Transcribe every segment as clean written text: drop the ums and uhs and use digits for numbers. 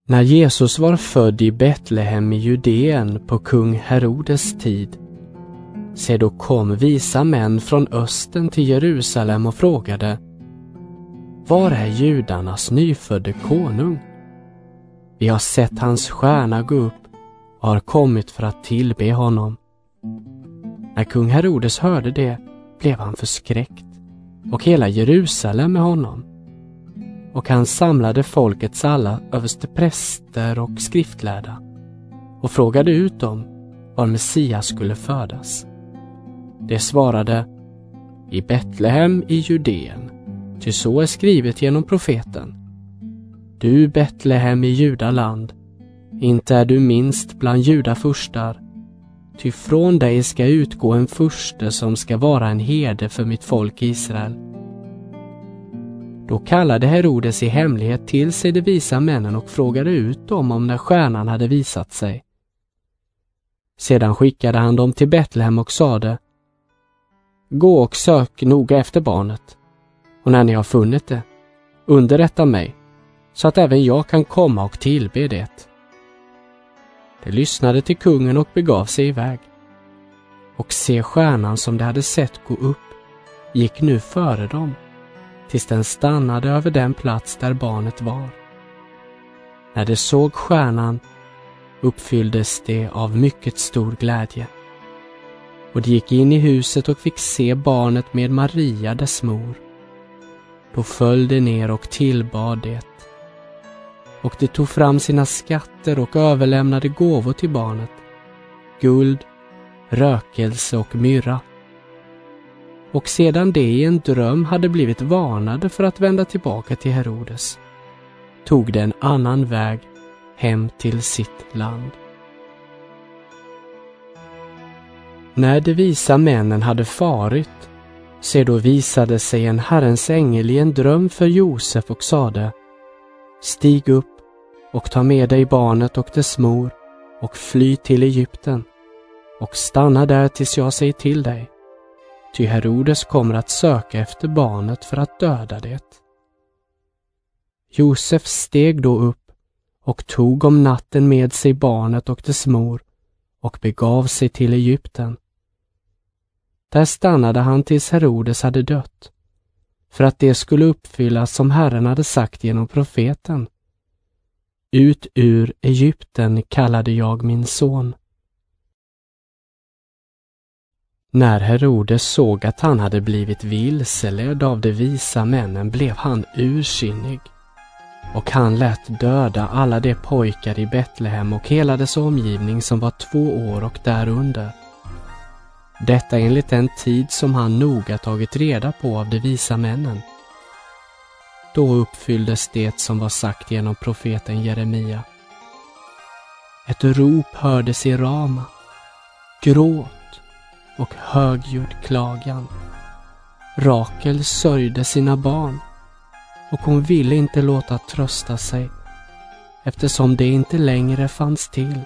När Jesus var född i Betlehem i Judeen på kung Herodes tid, se då kom visa män från östen till Jerusalem och frågade: Var är judarnas nyfödde konung? Vi har sett hans stjärna gå upp och har kommit för att tillbe honom. När kung Herodes hörde det blev han förskräckt, och hela Jerusalem med honom. Och han samlade folkets alla överstepräster och skriftlärda och frågade ut dem var Messias skulle födas. De svarade: I Betlehem i Judeen, ty så är skrivet genom profeten. Du Betlehem i Judaland, inte är du minst bland judafurstar, ty från dig ska utgå en furste som ska vara en herde för mitt folk Israel. Då kallade Herodes i hemlighet till sig de visa männen och frågade ut dem om när stjärnan hade visat sig. Sedan skickade han dem till Betlehem och sade: Gå och sök noga efter barnet, och när ni har funnit det, underrätta mig, så att även jag kan komma och tillbe det. De lyssnade till kungen och begav sig iväg. Och se, stjärnan som de hade sett gå upp gick nu före dem, tills den stannade över den plats där barnet var. När de såg stjärnan uppfylldes de av mycket stor glädje. Och de gick in i huset och fick se barnet med Maria, dess mor. Då föll de ner och tillbad det. Och de tog fram sina skatter och överlämnade gåvor till barnet: guld, rökelse och myrra. Och sedan de i en dröm hade blivit varnade för att vända tillbaka till Herodes, tog de en annan väg hem till sitt land. När de visa männen hade farit, se då visade sig en Herrens ängel i en dröm för Josef och sade: Stig upp och ta med dig barnet och dess mor och fly till Egypten och stanna där tills jag säger till dig. Ty Herodes kommer att söka efter barnet för att döda det. Josef steg då upp och tog om natten med sig barnet och dess mor och begav sig till Egypten. Där stannade han tills Herodes hade dött, för att det skulle uppfyllas som Herren hade sagt genom profeten: Ut ur Egypten kallade jag min son. När Herodes såg att han hade blivit vilseledd av de visa männen blev han ursinnig, och han lät döda alla de pojkar i Betlehem och hela dess omgivning som var 2 år och därunder. Detta enligt den tid som han noga tagit reda på av de visa männen. Då uppfylldes det som var sagt genom profeten Jeremia. Ett rop hördes i Rama, gråt och högljudd klagan. Rakel sörjde sina barn, och hon ville inte låta trösta sig, eftersom det inte längre fanns till.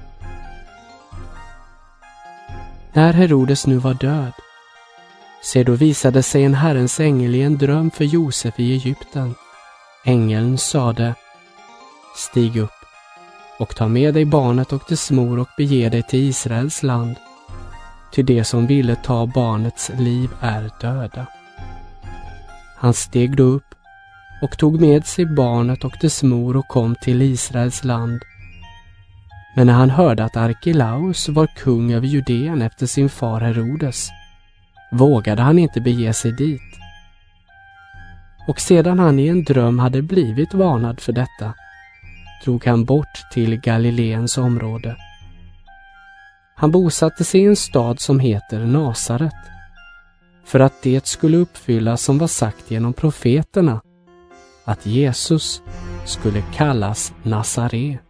När Herodes nu var död, se då visade sig en Herrens ängel i en dröm för Josef i Egypten. Ängeln sade: Stig upp och ta med dig barnet och dess mor och bege dig till Israels land, ty de som ville ta barnets liv är döda. Han steg då upp och tog med sig barnet och dess mor och kom till Israels land. Men när han hörde att Arkelaus var kung över Judeen efter sin far Herodes, vågade han inte bege sig dit. Och sedan han i en dröm hade blivit varnad för detta, drog han bort till Galileens område. Han bosatte sig i en stad som heter Nasaret, för att det skulle uppfyllas som var sagt genom profeterna, att Jesus skulle kallas Nazare.